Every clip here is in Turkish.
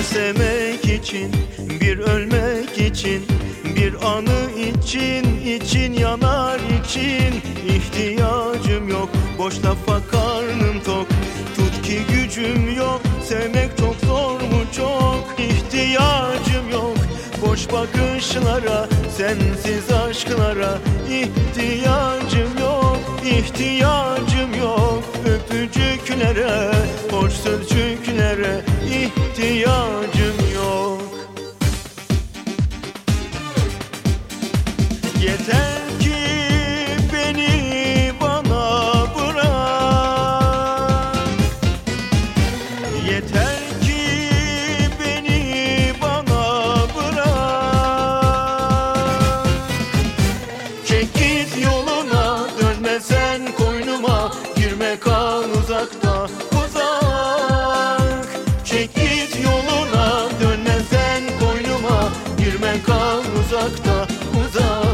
sevmek için, bir ölmek için, bir anı için yanar için. İhtiyacım yok boş lafa karnım tok, tut ki gücüm yok, sevmek çok zor mu çok. İhtiyacım yok boş bakışlara, sensiz aşklara. İhtiyacım yok, ihtiyacım yok öpücüklere, hoş sözcüklere. İhtiyacım yok. Yeter ki beni bana bırak, yeter ki beni bana bırak. Çek git yoluna, dönme sen koynuma, girme kal uzakta uzak. Çek git yoluna, dönme sen koynuma, girme kal uzakta uzak.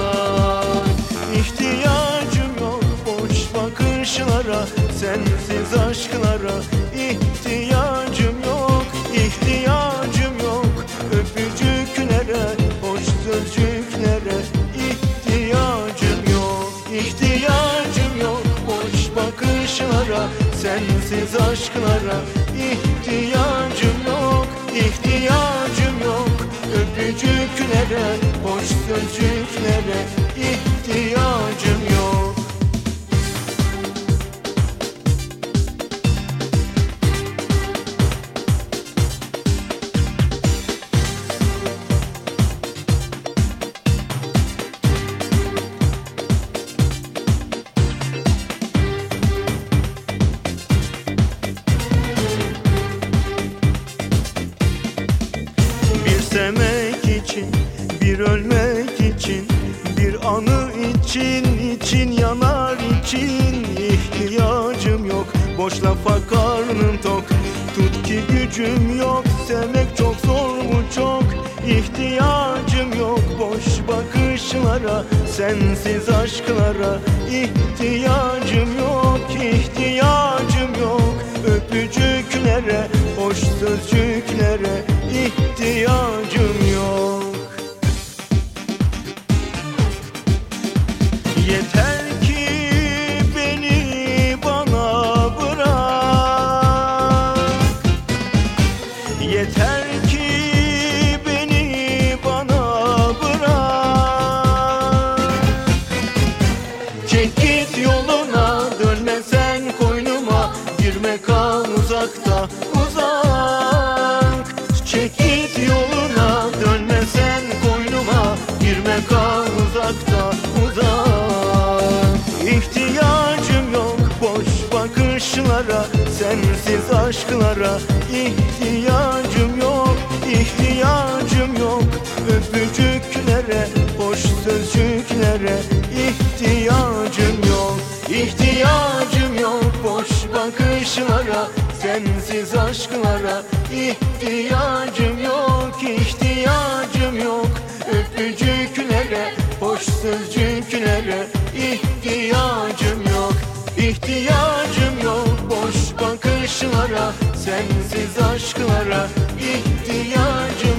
İhtiyacım yok boş bakışlara, sensiz aşklara. İhtiyacım yok, ihtiyacım yok öpücüklere, hoş sözcüklere. İhtiyacım yok, ihtiyacım yok boş bakışlara, sensiz aşklara. İhtiyacım yok, ihtiyacım yok öpücüklere, hoş sözcüklere. İhtiyacım yok. Bir sevmek için, bir ölmek için, bir anı için yanar için. İhtiyacım yok boş lafa karnım tok, tut ki gücüm yok, sevmek çok zor mu çok. İhtiyacım yok boş bakışlara, sensiz aşklara. İhtiyacım yok, ihtiyacım yok öpücüklere, hoş sözcüklere. İhtiyacım yok. Yeter ki beni bana bırak, yeter ki beni bana bırak. Çek git yoluna, dönme sen koynuma, girme kal uzakta uzak. Çek git yoluna, dönme sen koynuma, girme kal uzakta uzak. İhtiyacım yok boş bakışlara, sensiz aşklara. İhtiyacım yok, ihtiyacım yok öpücüklere, hoş sözcüklere. İhtiyacım yok, ihtiyacım yok boş bakışlara, sensiz aşklara. İhtiyacım yok, ihtiyacım yok öpücüklere, hoş sözcüklere. İhtiyacım yok, ihtiyacım yok boş bakışlara, sensiz aşklara. İhtiyacım